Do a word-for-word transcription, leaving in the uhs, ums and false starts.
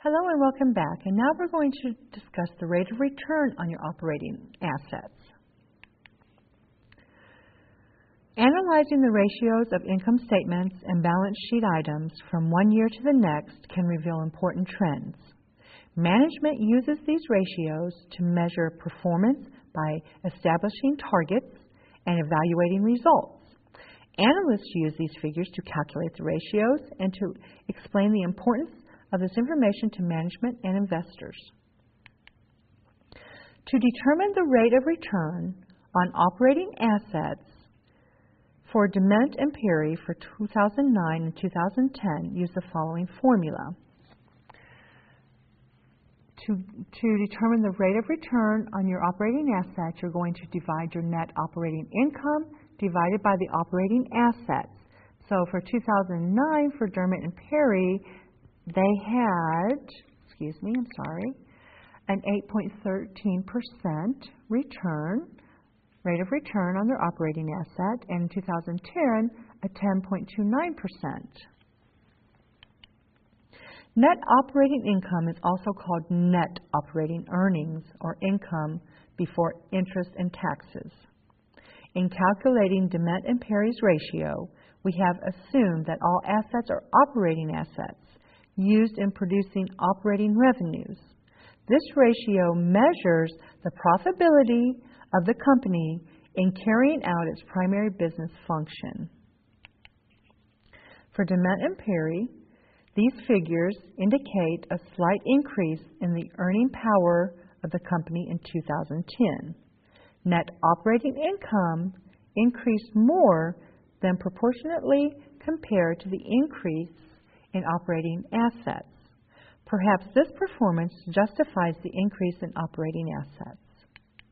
Hello and welcome back. And now we're going to discuss the rate of return on your operating assets. Analyzing the ratios of income statements and balance sheet items from one year to the next can reveal important trends. Management uses these ratios to measure performance by establishing targets and evaluating results. Analysts use these figures to calculate the ratios and to explain the importance of this information to management and investors. To determine the rate of return on operating assets for Dement and Perry for two thousand nine and two thousand ten, use the following formula. To, to determine the rate of return on your operating assets, you're going to divide your net operating income divided by the operating assets. So for two thousand nine, for Dermott and Perry, they had, excuse me, I'm sorry, an eight point one three percent return, rate of return on their operating asset, and in two thousand ten, a ten point two nine percent. Net operating income is also called net operating earnings, or income before interest and taxes. In calculating Dement and Perry's ratio, we have assumed that all assets are operating assets used in producing operating revenues. This ratio measures the profitability of the company in carrying out its primary business function. For Dement and Perry, these figures indicate a slight increase in the earning power of the company in two thousand ten. Net operating income increased more than proportionately compared to the increase in operating assets. Perhaps this performance justifies the increase in operating assets.